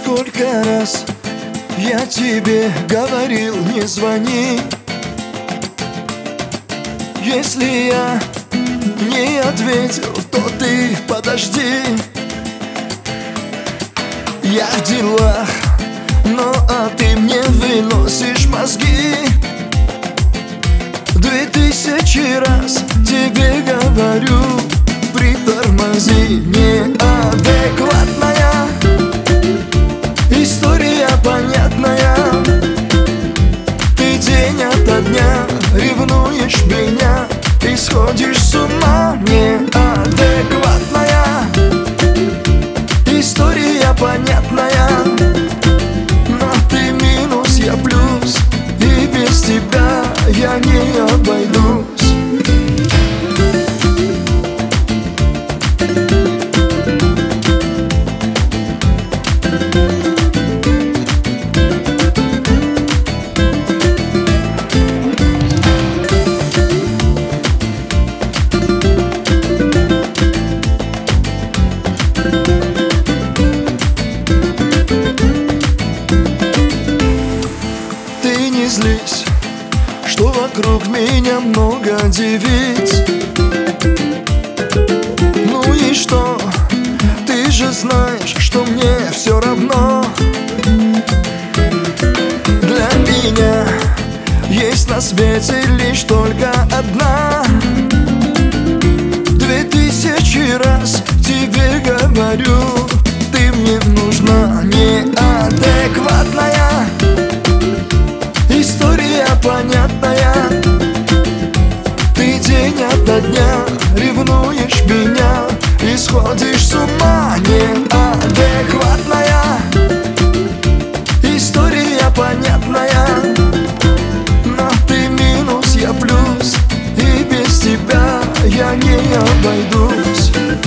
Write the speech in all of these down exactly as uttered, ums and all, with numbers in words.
Сколько раз я тебе говорил, не звони. Если я не ответил, то ты подожди. Я в делах, но а ты мне выносишь мозги. Две тысячи раз тебе говорю, притормози. Неадекватная история понятная. Ты день ото дня ревнуешь меня и сходишь с ума. Неадекватная история понятная. Но ты минус, я плюс, и без тебя я не обойдусь. Злись, что вокруг меня много девиц. Ну и что? Ты же знаешь, что мне все равно. Для меня есть на свете лишь только одна. Две тысячи раз тебе говорю, ты мне нужна. Неадекватная история понятная. Ты день ото дня ревнуешь меня и сходишь с ума. Неадекватная история понятная. Но ты минус, я плюс, и без тебя я не обойдусь.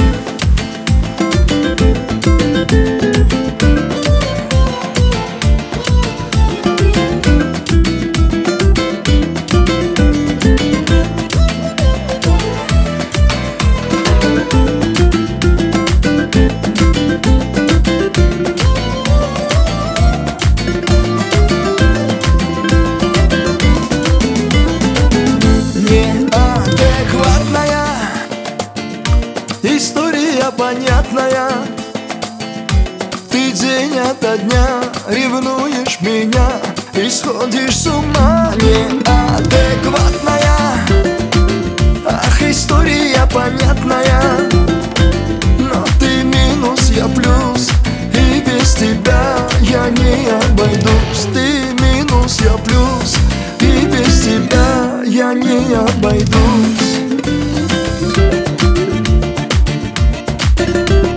История понятная. Ты день ото дня ревнуешь меня и сходишь с ума. Неадекватная, ах, история понятная. Но ты минус, я плюс, и без тебя я не обойдусь. Ты минус, я плюс, и без тебя я не обойдусь.